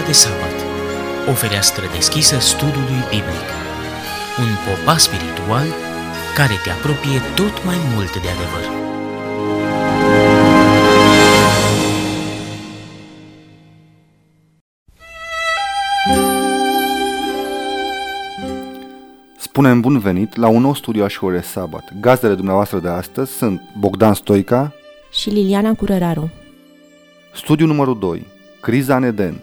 de sabat, o fereastră deschisă studiului biblic, un popas spiritual care te apropie tot mai mult de adevăr. Spunem bun venit la un nou studiu a școlii Sabat. Gazdele dumneavoastră de astăzi sunt Bogdan Stoica și Liliana Curăraru. Studiu numărul 2. Criza în Eden.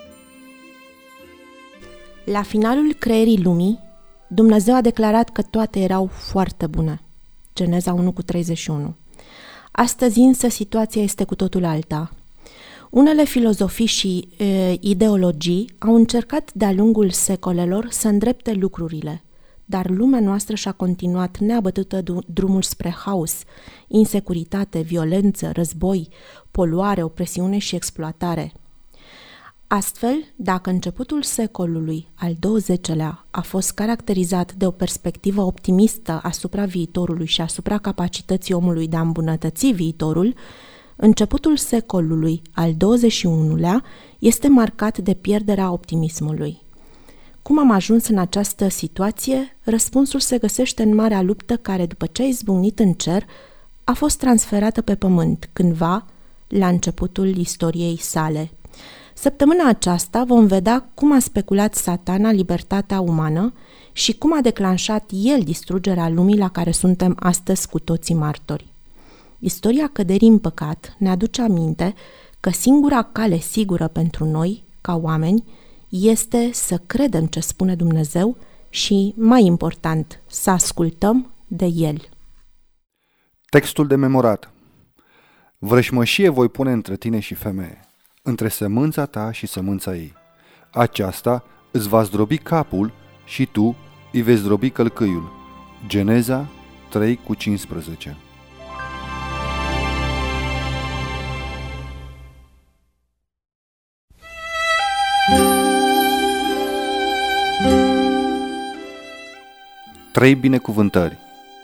La finalul creierii lumii, Dumnezeu a declarat că toate erau foarte bune. Geneza 1:31. Astăzi însă situația este cu totul alta. Unele filozofii și ideologii au încercat de-a lungul secolelor să îndrepte lucrurile, dar lumea noastră și-a continuat neabătută drumul spre haos, insecuritate, violență, război, poluare, opresiune și exploatare. Astfel, dacă începutul secolului al XX-lea a fost caracterizat de o perspectivă optimistă asupra viitorului și asupra capacității omului de a îmbunătăți viitorul, începutul secolului al XXI-lea este marcat de pierderea optimismului. Cum am ajuns în această situație? Răspunsul se găsește în marea luptă care, după ce a izbucnit în cer, a fost transferată pe pământ, cândva, la începutul istoriei sale. Săptămâna aceasta vom vedea cum a speculat Satana libertatea umană și cum a declanșat el distrugerea lumii la care suntem astăzi cu toții martori. Istoria căderii în păcat ne aduce aminte că singura cale sigură pentru noi, ca oameni, este să credem ce spune Dumnezeu și, mai important, să ascultăm de El. Textul de memorat. Vrășmășie voi pune între tine și femeie, între sămânța ta și sămânța ei. Aceasta îți va zdrobi capul și tu îi vei zdrobi călcâiul. Geneza 3:15. Trei binecuvântări.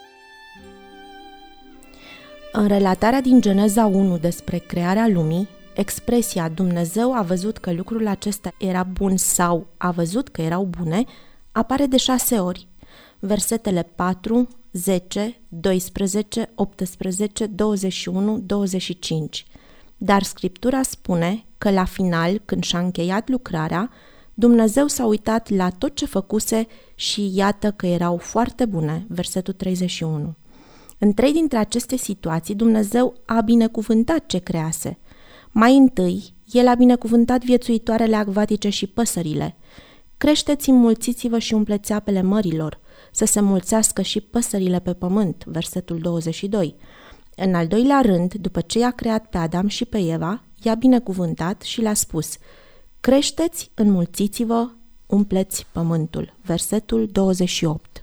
În relatarea din Geneza 1 despre crearea lumii, expresia Dumnezeu a văzut că lucrul acesta era bun sau a văzut că erau bune apare de 6 ori. Versetele 4, 10, 12, 18, 21, 25. Dar Scriptura spune că la final, când și-a încheiat lucrarea, Dumnezeu s-a uitat la tot ce făcuse și iată că erau foarte bune, versetul 31. În 3 dintre aceste situații, Dumnezeu a binecuvântat ce crease. Mai întâi, El a binecuvântat viețuitoarele acvatice și păsările. Creșteți, înmulțiți-vă și umpleți apele mărilor, să se mulțească și păsările pe pământ, versetul 22. În al doilea rând, după ce i-a creat pe Adam și pe Eva, i-a binecuvântat și le-a spus: creșteți, înmulțiți-vă, umpleți pământul, versetul 28.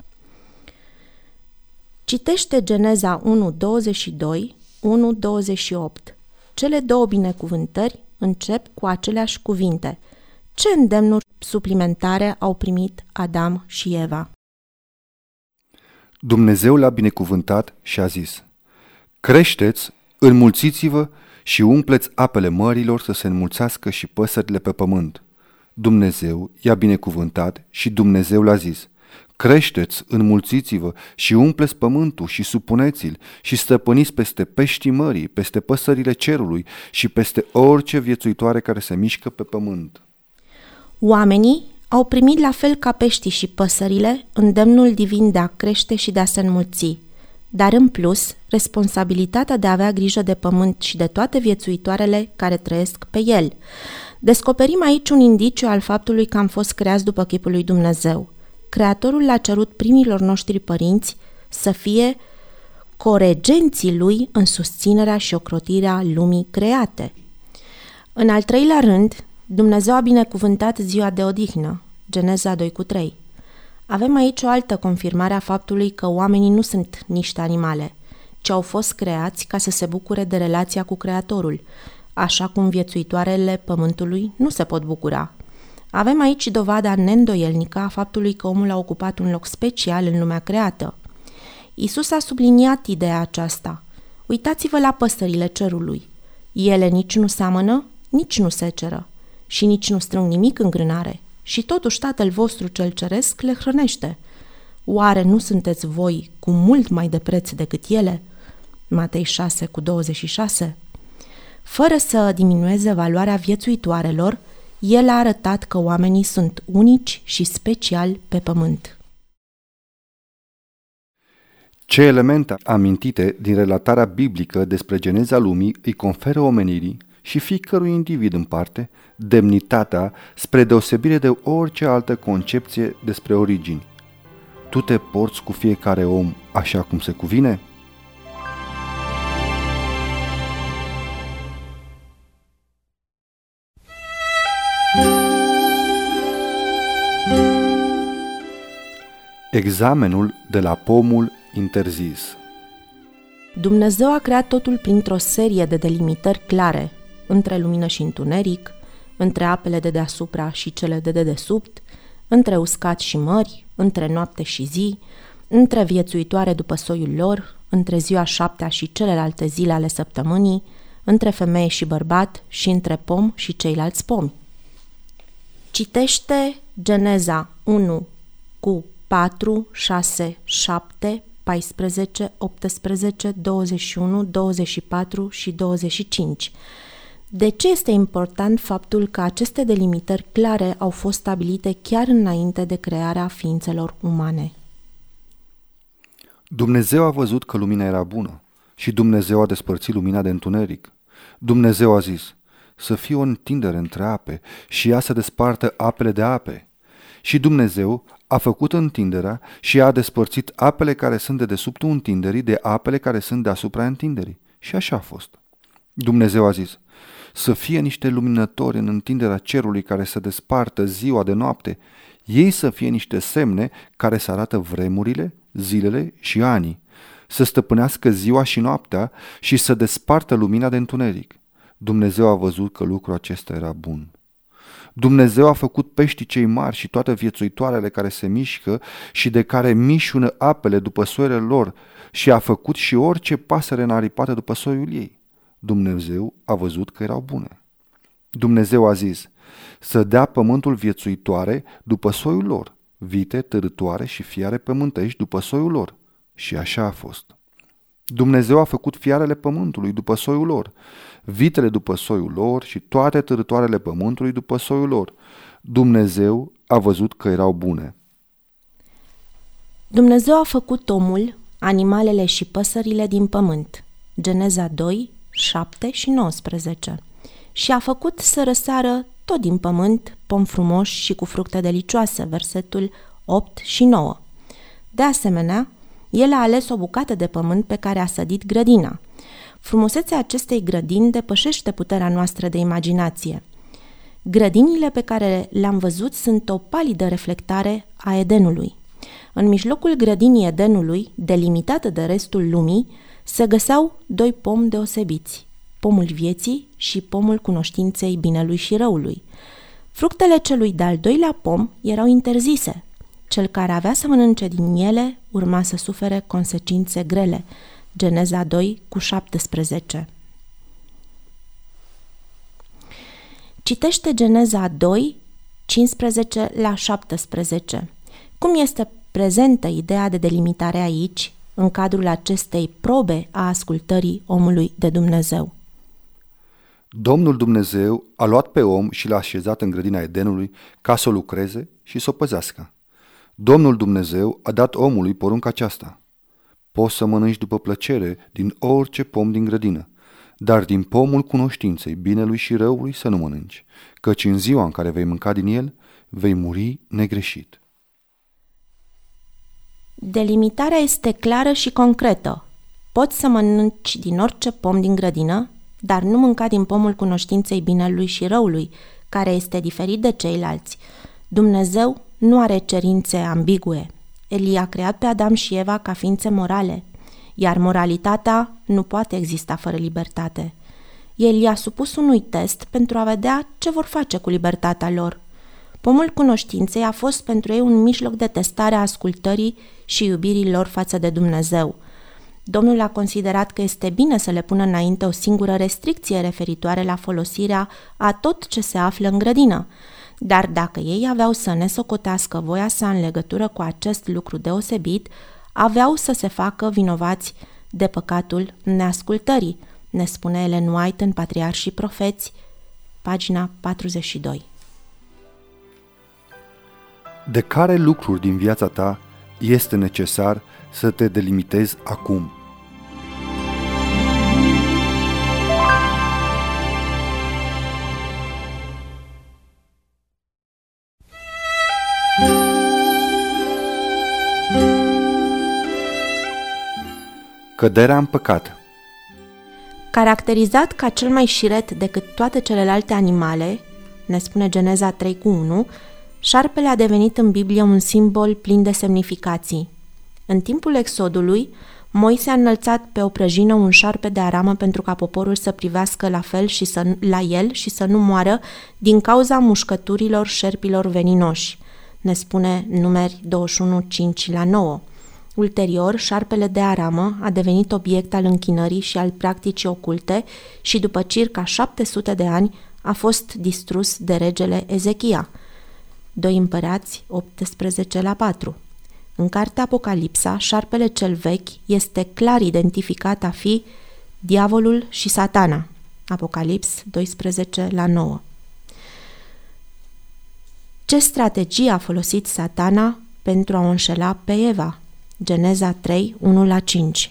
Citește Geneza 1:22, 1:28. Cele două binecuvântări încep cu aceleași cuvinte. Ce îndemnuri suplimentare au primit Adam și Eva? Dumnezeu l-a binecuvântat și a zis: creșteți, înmulțiți-vă și umpleți apele mărilor, să se înmulțească și păsările pe pământ. Dumnezeu i-a binecuvântat și Dumnezeu l-a zis: creșteți, înmulțiți-vă și umpleți pământul și supuneți-l și stăpâniți peste peștii mării, peste păsările cerului și peste orice viețuitoare care se mișcă pe pământ. Oamenii au primit la fel ca peștii și păsările îndemnul divin de a crește și de a se înmulți, dar în plus responsabilitatea de a avea grijă de pământ și de toate viețuitoarele care trăiesc pe el. Descoperim aici un indiciu al faptului că am fost creați după chipul lui Dumnezeu. Creatorul l-a cerut primilor noștri părinți să fie coregenții lui în susținerea și ocrotirea lumii create. În al treilea rând, Dumnezeu a binecuvântat ziua de odihnă, Geneza 2:3. Avem aici o altă confirmare a faptului că oamenii nu sunt niște animale, ci au fost creați ca să se bucure de relația cu Creatorul, așa cum viețuitoarele pământului nu se pot bucura. Avem aici dovada neîndoielnică a faptului că omul a ocupat un loc special în lumea creată. Iisus a subliniat ideea aceasta. Uitați-vă la păsările cerului. Ele nici nu seamănă, nici nu seceră. și nici nu strâng nimic în grânare, și totuși Tatăl vostru cel ceresc le hrănește. Oare nu sunteți voi cu mult mai de preț decât ele? Matei 6:26. Fără să diminueze valoarea viețuitoarelor, el a arătat că oamenii sunt unici și speciali pe pământ. Ce elemente amintite din relatarea biblică despre geneza lumii îi conferă omenirii și fiecărui individ în parte demnitatea spre deosebire de orice altă concepție despre origini. Tu te porți cu fiecare om așa cum se cuvine? Examenul de la pomul interzis. Dumnezeu a creat totul printr-o serie de delimitări clare, între lumină și întuneric, între apele de deasupra și cele de dedesubt, între uscat și mări, între noapte și zi, între viețuitoare după soiul lor, între ziua 7-a și celelalte zile ale săptămânii, între femeie și bărbat și între pom și ceilalți pomi. Citește Geneza 1 cu 4, 6, 7, 14, 18, 21, 24 și 25. De ce este important faptul că aceste delimitări clare au fost stabilite chiar înainte de crearea ființelor umane? Dumnezeu a văzut că lumina era bună și Dumnezeu a despărțit lumina de întuneric. Dumnezeu a zis să fie o întindere între ape și ea să despartă apele de ape. Și Dumnezeu a făcut întinderea și a despărțit apele care sunt de desubtul întinderii de apele care sunt deasupra întinderii. Și așa a fost. Dumnezeu a zis să fie niște luminători în întinderea cerului care să despartă ziua de noapte, ei să fie niște semne care să arată vremurile, zilele și anii, să stăpânească ziua și noaptea și să despartă lumina de întuneric. Dumnezeu a văzut că lucrul acesta era bun. Dumnezeu a făcut peștii cei mari și toate viețuitoarele care se mișcă și de care mișună apele după soiile lor și a făcut și orice pasăre înaripată după soiul ei. Dumnezeu a văzut că erau bune. Dumnezeu a zis să dea pământul viețuitoare după soiul lor, vite, târătoare și fiare pământești după soiul lor. Și așa a fost. Dumnezeu a făcut fiarele pământului după soiul lor, vitele după soiul lor și toate târătoarele pământului după soiul lor. Dumnezeu a văzut că erau bune. Dumnezeu a făcut omul, animalele și păsările din pământ. Geneza 2, 7 și 19. Și a făcut să răsară tot din pământ pomi frumoși și cu fructe delicioase, versetul 8 și 9. De asemenea, el a ales o bucată de pământ pe care a sădit grădina. Frumusețea acestei grădini depășește puterea noastră de imaginație. Grădinile pe care le-am văzut sunt o palidă reflectare a Edenului. În mijlocul grădinii Edenului, delimitată de restul lumii, se găseau doi pomi deosebiți, pomul vieții și pomul cunoștinței binelui și răului. Fructele celui de-al doilea pom erau interzise. Cel care avea să mănânce din ele urma să sufere consecințe grele. Geneza 2 cu 17. Citește Geneza 2, 15 la 17. Cum este prezentă ideea de delimitare aici, în cadrul acestei probe a ascultării omului de Dumnezeu? Domnul Dumnezeu a luat pe om și l-a așezat în grădina Edenului ca să o lucreze și să o păzească. Domnul Dumnezeu a dat omului porunca aceasta: poți să mănânci după plăcere din orice pom din grădină, dar din pomul cunoștinței binelui și răului să nu mănânci, căci în ziua în care vei mânca din el, vei muri negreșit. Delimitarea este clară și concretă. Poți să mănânci din orice pom din grădină, dar nu mânca din pomul cunoștinței binelui și răului, care este diferit de ceilalți. Dumnezeu nu are cerințe ambigue. El i-a creat pe Adam și Eva ca ființe morale, iar moralitatea nu poate exista fără libertate. El i-a supus unui test pentru a vedea ce vor face cu libertatea lor. Pomul cunoștinței a fost pentru ei un mijloc de testare a ascultării și iubirii lor față de Dumnezeu. Domnul a considerat că este bine să le pună înainte o singură restricție referitoare la folosirea a tot ce se află în grădină, dar dacă ei aveau să nesocotească voia sa în legătură cu acest lucru deosebit, aveau să se facă vinovați de păcatul neascultării, ne spune Ellen White în Patriarhi și Profeți, pagina 42. De care lucruri din viața ta este necesar să te delimitezi acum? Căderea în păcat. Caracterizat ca cel mai șiret decât toate celelalte animale, ne spune Geneza 3:1, șarpele a devenit în Biblie un simbol plin de semnificații. În timpul Exodului, Moise a înălțat pe o prăjină un șarpe de aramă pentru ca poporul să privească la el și să nu moară din cauza mușcăturilor șerpilor veninoși, ne spune Numeri 21:5-9. Ulterior, șarpele de aramă a devenit obiect al închinării și al practicii oculte și după circa 700 de ani a fost distrus de regele Ezechia. 2 Împărați 18:4. În cartea Apocalipsa, șarpele cel vechi este clar identificat a fi diavolul și satana. Apocalips 12:9. Ce strategie a folosit satana pentru a o înșela pe Eva? Geneza 3:1-5.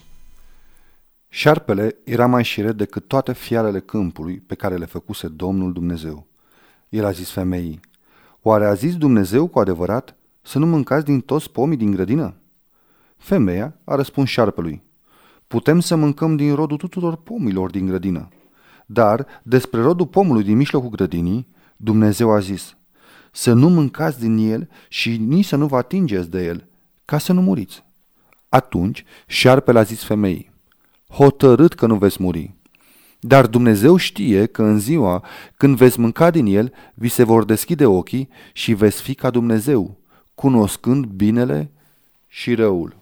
Șarpele era mai șiret decât toate fiarele câmpului pe care le făcuse Domnul Dumnezeu. El a zis femeii: oare a zis Dumnezeu cu adevărat să nu mâncați din toți pomii din grădină? Femeia a răspuns șarpelui: putem să mâncăm din rodul tuturor pomilor din grădină, dar despre rodul pomului din mijlocul grădinii, Dumnezeu a zis: să nu mâncați din el și nici să nu vă atingeți de el, ca să nu muriți. Atunci șarpele a zis femeii: hotărât că nu veți muri. Dar Dumnezeu știe că în ziua când veți mânca din el, vi se vor deschide ochii și veți fi ca Dumnezeu, cunoscând binele și răul.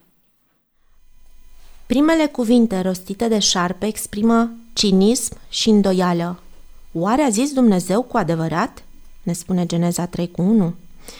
Primele cuvinte rostite de șarpe exprimă cinism și îndoială. Oare a zis Dumnezeu cu adevărat? Ne spune Geneza 3:1.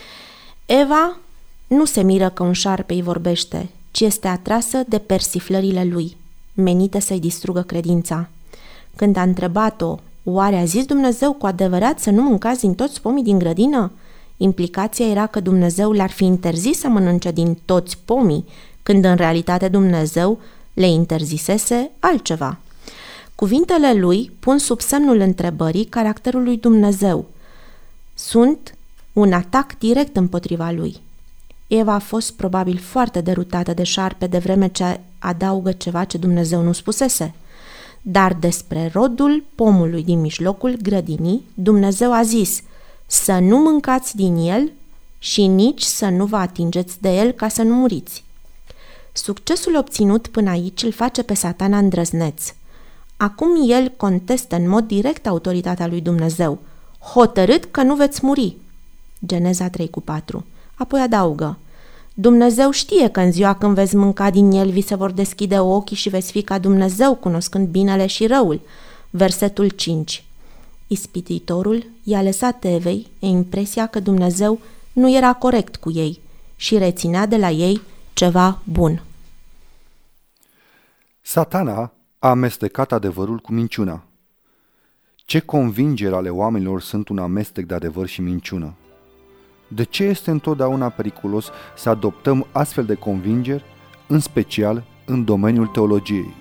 Eva nu se miră că un șarpe îi vorbește, ci este atrasă de persiflările lui, menite să-i distrugă credința. Când a întrebat-o, oare a zis Dumnezeu cu adevărat să nu mâncați din toți pomii din grădină? Implicația era că Dumnezeu le-ar fi interzis să mănânce din toți pomii, când în realitate Dumnezeu le interzisese altceva. Cuvintele lui pun sub semnul întrebării caracterul lui Dumnezeu. Sunt un atac direct împotriva lui. Eva a fost probabil foarte derutată de șarpe de vreme ce adaugă ceva ce Dumnezeu nu spusese. Dar despre rodul pomului din mijlocul grădinii, Dumnezeu a zis să nu mâncați din el și nici să nu vă atingeți de el ca să nu muriți. Succesul obținut până aici îl face pe Satana îndrăzneț. Acum el contestă în mod direct autoritatea lui Dumnezeu, hotărât că nu veți muri. Geneza 3:4. Apoi adaugă: Dumnezeu știe că în ziua când veți mânca din el vi se vor deschide ochii și veți fi ca Dumnezeu, cunoscând binele și răul. Versetul 5. Ispititorul i-a lăsat Evei impresia că Dumnezeu nu era corect cu ei și reținea de la ei ceva bun. Satana a amestecat adevărul cu minciuna. Ce convingeri ale oamenilor sunt un amestec de adevăr și minciună? De ce este întotdeauna periculos să adoptăm astfel de convingeri, în special în domeniul teologiei?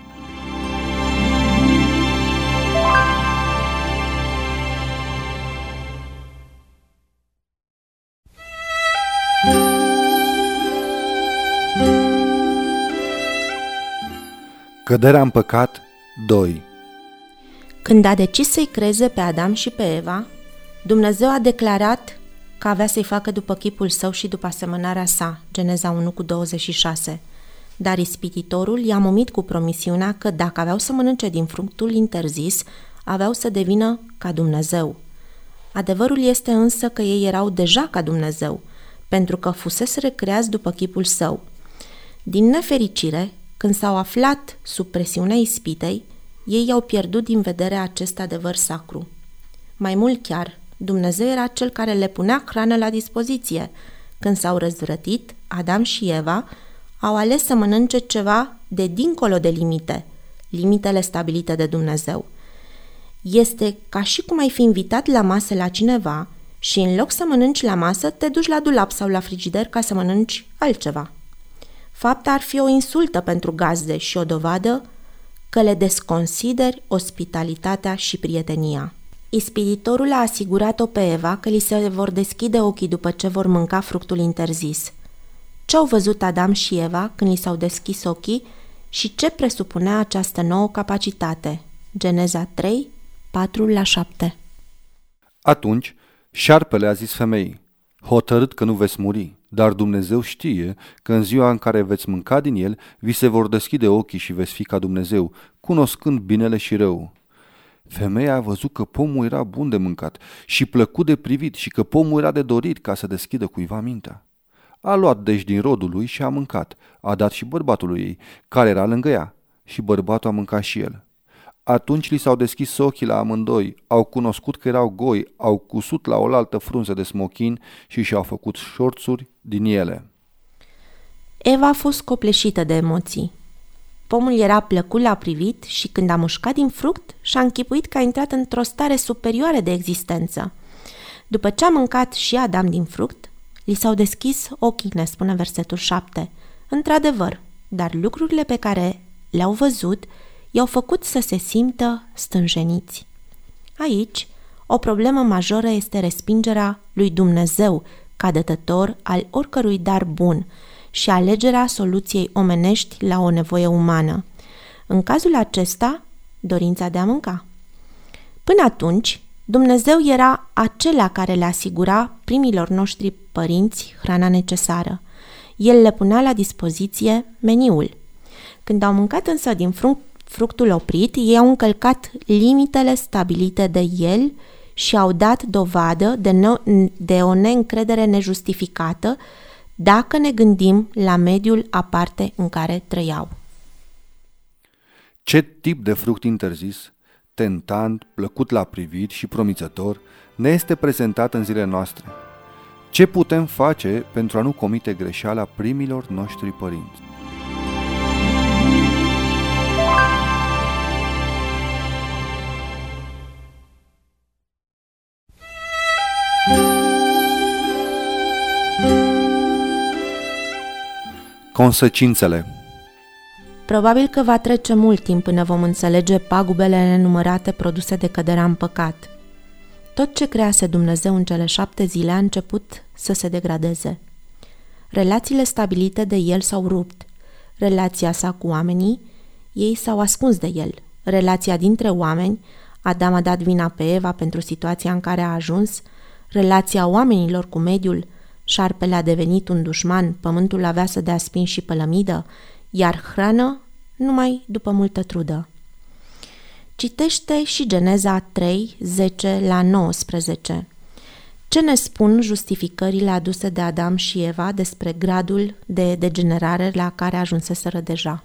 Căderea în păcat 2. Când a decis să-i creeze pe Adam și pe Eva, Dumnezeu a declarat că avea să-i facă după chipul său și după asemănarea sa, Geneza 1:26. Dar ispititorul i-a momit cu promisiunea că dacă aveau să mănânce din fructul interzis, aveau să devină ca Dumnezeu. Adevărul este însă că ei erau deja ca Dumnezeu, pentru că fuseseră creați după chipul său. Din nefericire, Când s-au aflat sub presiunea ispitei, ei au pierdut din vedere acest adevăr sacru. Mai mult chiar, Dumnezeu era cel care le punea hrană la dispoziție. Când s-au răzvrătit, Adam și Eva au ales să mănânce ceva de dincolo de limitele stabilite de Dumnezeu. Este ca și cum ai fi invitat la masă la cineva și în loc să mănânci la masă, te duci la dulap sau la frigider ca să mănânci altceva. Fapta ar fi o insultă pentru gazde și o dovadă că le desconsideri ospitalitatea și prietenia. Ispititorul a asigurat-o pe Eva că li se vor deschide ochii după ce vor mânca fructul interzis. Ce au văzut Adam și Eva când li s-au deschis ochii și ce presupunea această nouă capacitate? Geneza 3, 4-7. Atunci, șarpele a zis femeii: hotărât că nu veți muri, dar Dumnezeu știe că în ziua în care veți mânca din el, vi se vor deschide ochii și veți fi ca Dumnezeu, cunoscând binele și rău. Femeia a văzut că pomul era bun de mâncat și plăcut de privit și că pomul era de dorit ca să deschidă cuiva mintea. A luat deci din rodul lui și a mâncat, a dat și bărbatului ei, care era lângă ea, și bărbatul a mâncat și el. Atunci li s-au deschis ochii la amândoi, au cunoscut că erau goi, au cusut la oaltă frunze de smochin și și-au făcut șorțuri din ele. Eva a fost copleșită de emoții. Pomul era plăcut la privit și când a mușcat din fruct, și-a închipuit că a intrat într-o stare superioară de existență. După ce a mâncat și Adam din fruct, li s-au deschis ochii, ne spune versetul 7. Într-adevăr, dar lucrurile pe care le-au văzut i-au făcut să se simtă stânjeniți. Aici, o problemă majoră este respingerea lui Dumnezeu ca dătător al oricărui dar bun și alegerea soluției omenești la o nevoie umană. În cazul acesta, dorința de a mânca. Până atunci, Dumnezeu era acela care le asigura primilor noștri părinți hrana necesară. El le punea la dispoziție meniul. Când au mâncat însă din fructul oprit, ei au încălcat limitele stabilite de el și au dat dovadă de o neîncredere nejustificată dacă ne gândim la mediul aparte în care trăiau. Ce tip de fruct interzis, tentant, plăcut la privit și promițător, ne este prezentat în zilele noastre? Ce putem face pentru a nu comite greșeala primilor noștri părinți? Consecințele. Probabil că va trece mult timp până vom înțelege pagubele nenumărate produse de căderea în păcat. Tot ce crease Dumnezeu în cele 7 zile a început să se degradeze. Relațiile stabilite de el s-au rupt. Relația sa cu oamenii, ei s-au ascuns de el. Relația dintre oameni, Adam a dat vina pe Eva pentru situația în care a ajuns. Relația oamenilor cu mediul, șarpele a devenit un dușman, pământul avea să dea spin și pălămidă, iar hrană numai după multă trudă. Citește și Geneza 3, 10-19. Ce ne spun justificările aduse de Adam și Eva despre gradul de degenerare la care ajunseseră deja?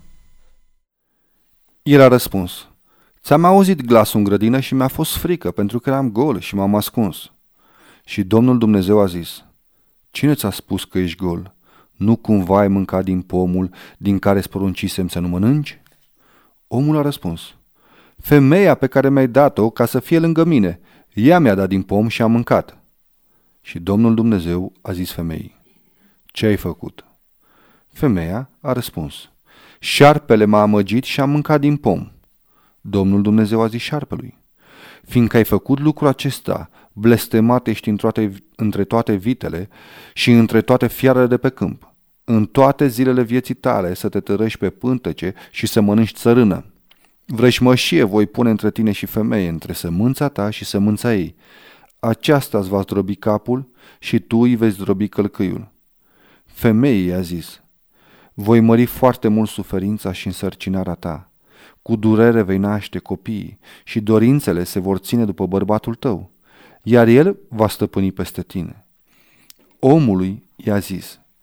El a răspuns: ți-am auzit glasul în grădină și mi-a fost frică pentru că eram gol și m-am ascuns. Și Domnul Dumnezeu a zis: cine ți-a spus că ești gol? Nu cumva ai mâncat din pomul din care îți poruncisem să nu mănânci? Omul a răspuns: femeia pe care mi-ai dat-o ca să fie lângă mine, ea mi-a dat din pom și am mâncat. Și Domnul Dumnezeu a zis femeii: ce ai făcut? Femeia a răspuns: șarpele m-a amăgit și am mâncat din pom. Domnul Dumnezeu a zis șarpelui: fiindcă ai făcut lucrul acesta, blestemat ești între toate vitele și între toate fiarele de pe câmp. În toate zilele vieții tale să te tărăști pe pântece și să mănânci țărână. Vrăjmășie voi pune între tine și femeie, între sămânța ta și sămânța ei. Aceasta îți va zdrobi capul și tu îi vei zdrobi călcâiul. Femeii i-a zis: voi mări foarte mult suferința și însărcinarea ta. Cu durere vei naște copiii și dorințele se vor ține după bărbatul tău, iar el va stăpâni peste tine. Omului i-a zis: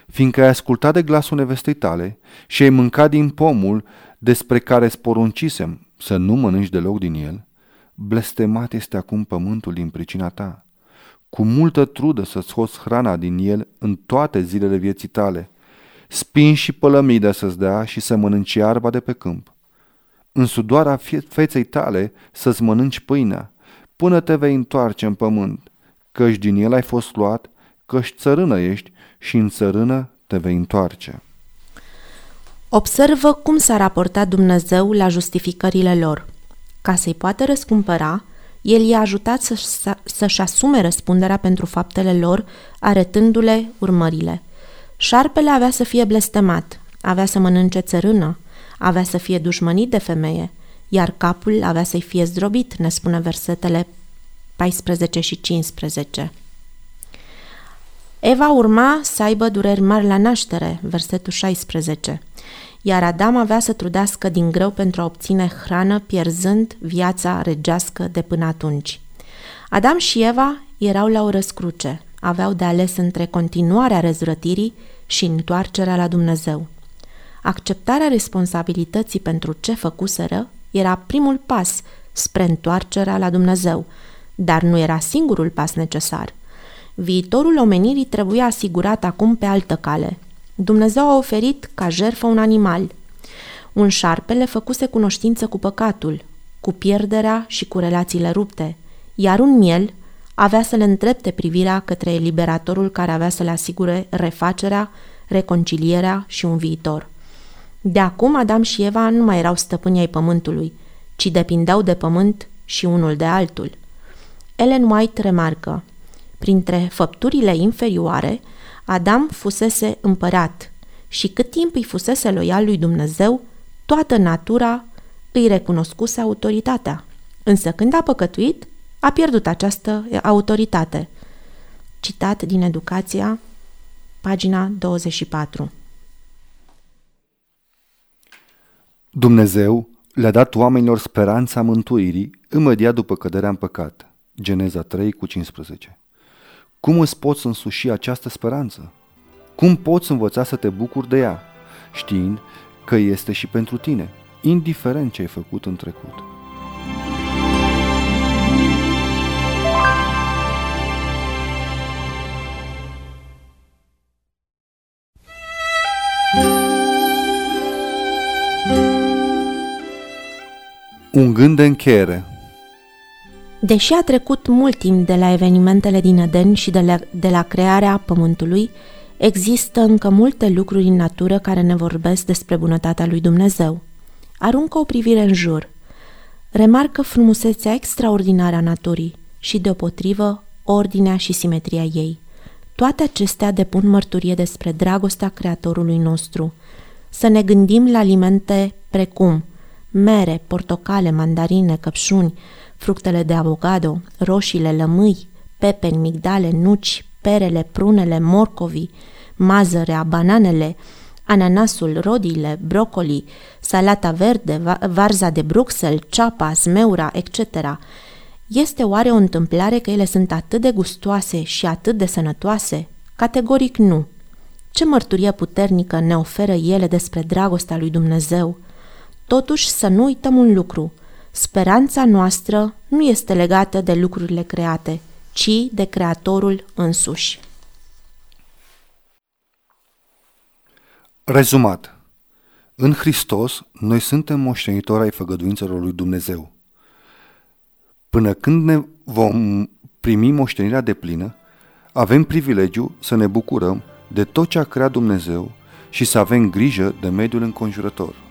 fiindcă ai ascultat de glasul nevestei tale și ai mâncat din pomul despre care îți poruncisem să nu mănânci deloc din el, blestemat este acum pământul din pricina ta. Cu multă trudă să scoți hrana din el în toate zilele vieții tale. Spin și pălămida să-ți dea și să mănânci iarba de pe câmp. În sudoarea feței tale să-ți mănânci pâinea, până te vei întoarce în pământ, căci din el ai fost luat, căci țărână ești și în țărână te vei întoarce. Observă cum s-a raportat Dumnezeu la justificările lor. Ca să-i poată răscumpăra, El i-a ajutat să-și asume răspunderea pentru faptele lor, arătându-le urmările. Șarpele avea să fie blestemat, avea să mănânce țărână, avea să fie dușmănit de femeie, iar capul avea să-i fie zdrobit, ne spune versetele 14 și 15. Eva urma să aibă dureri mari la naștere, versetul 16, iar Adam avea să trudească din greu pentru a obține hrană, pierzând viața regească de până atunci. Adam și Eva erau la o răscruce, aveau de ales între continuarea răzvrătirii și întoarcerea la Dumnezeu. Acceptarea responsabilității pentru ce făcuseră era primul pas spre întoarcerea la Dumnezeu, dar nu era singurul pas necesar. Viitorul omenirii trebuia asigurat acum pe altă cale. Dumnezeu a oferit ca jertfă un animal. Un șarpe le făcuse cunoștință cu păcatul, cu pierderea și cu relațiile rupte, iar un miel avea să le îndrepte privirea către eliberatorul care avea să le asigure refacerea, reconcilierea și un viitor. De acum Adam și Eva nu mai erau stăpâni ai pământului, ci depindeau de pământ și unul de altul. Ellen White remarcă: printre făpturile inferioare, Adam fusese împărat și cât timp îi fusese loial lui Dumnezeu, toată natura îi recunoscuse autoritatea. Însă când a păcătuit, a pierdut această autoritate. Citat din Educația, pagina 24. Dumnezeu le-a dat oamenilor speranța mântuirii imediat după căderea în păcat. Geneza 3:15. Cum îți poți însuși această speranță? Cum poți învăța să te bucuri de ea, știind că este și pentru tine, indiferent ce ai făcut în trecut? Un gând de încheiere. Deși a trecut mult timp de la evenimentele din Eden și de la crearea pământului, există încă multe lucruri în natură care ne vorbesc despre bunătatea lui Dumnezeu. Aruncă o privire în jur. Remarcă frumusețea extraordinară a naturii și, deopotrivă, ordinea și simetria ei. Toate acestea depun mărturie despre dragostea Creatorului nostru. Să ne gândim la alimente precum mere, portocale, mandarine, căpșuni, fructele de avocado, roșiile, lămâi, pepeni, migdale, nuci, perele, prunele, morcovii, mazărea, bananele, ananasul, rodiile, brocoli, salata verde, varza de Bruxelles, ceapa, zmeura, etc. Este oare o întâmplare că ele sunt atât de gustoase și atât de sănătoase? Categoric nu. Ce mărturie puternică ne oferă ele despre dragostea lui Dumnezeu? Totuși să nu uităm un lucru. Speranța noastră nu este legată de lucrurile create, ci de Creatorul însuși. Rezumat. În Hristos, noi suntem moștenitori ai făgăduințelor lui Dumnezeu. Până când ne vom primi moștenirea deplină, avem privilegiul să ne bucurăm de tot ce a creat Dumnezeu și să avem grijă de mediul înconjurător.